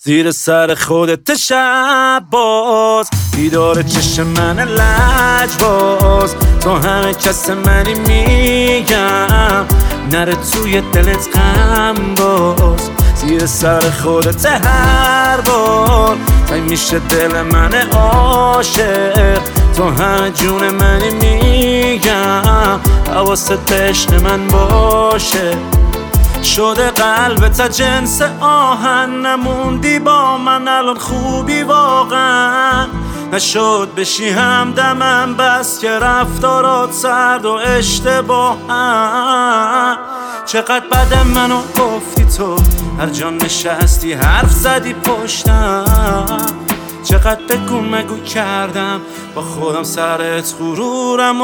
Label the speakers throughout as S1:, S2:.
S1: زیر سر خودت شب باز، بیدار چشم من لجباز، تو همه کس منی میگم، نره توی دلت غم باز. زیر سر خودت هر بار تنگ میشه دل من عاشق، تو همه جون منی میگم، حواست عشق من باشه. شده قلبت جنس آهن، نموندی با من الان خوبی واقعا، نشد بشی همدمم بس که رفتارات سرد و اشتباهن. چقدر بدم منو گفتی تو، هر جا نشستی حرف زدی پشتم، چقدر بگو مگو کردم با خودم سرت غرورم و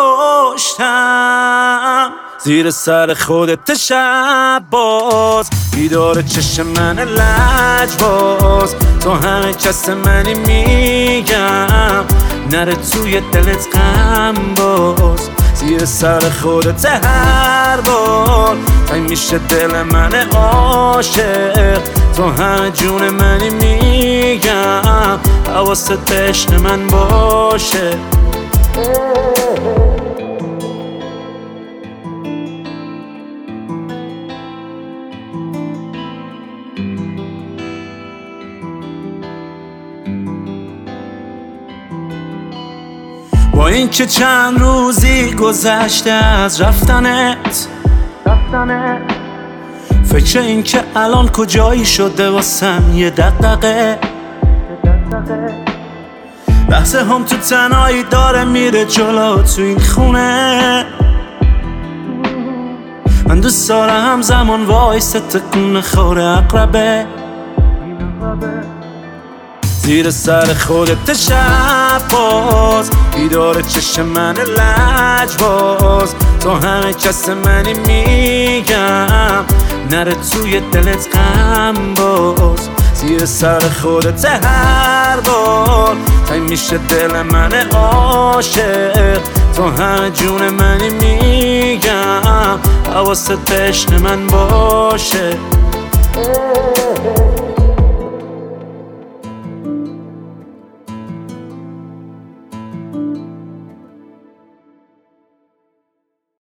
S1: کشتم. زیر سر خودت شب باز، بیدار چشم من لجباز، تو همه کس منی میگم، نره توی دلت غم باز. زیر سر خودت هر بار تنگ میشه دل من عاشق، تو همه جون منی میگم، حواست عشق من باشه. با اینکه چند روزی گذشته از رفتنت، فکر اینکه الان کجایی شده واسم یه دغدغه. بحث هم تو تنهایی داره میره جلو تو این خونه، من دوست دارم همزمان وایسه تکون خوره اقربه. زیر سر خودت شب باز، بیدار چشم من لجباز، تو همه کس منی میگم، نره توی دلت غم باز. زیر سر خودت هر بار تنگ میشه دل من عاشق، تو همه جون منی میگم، حواست عشق من باشه.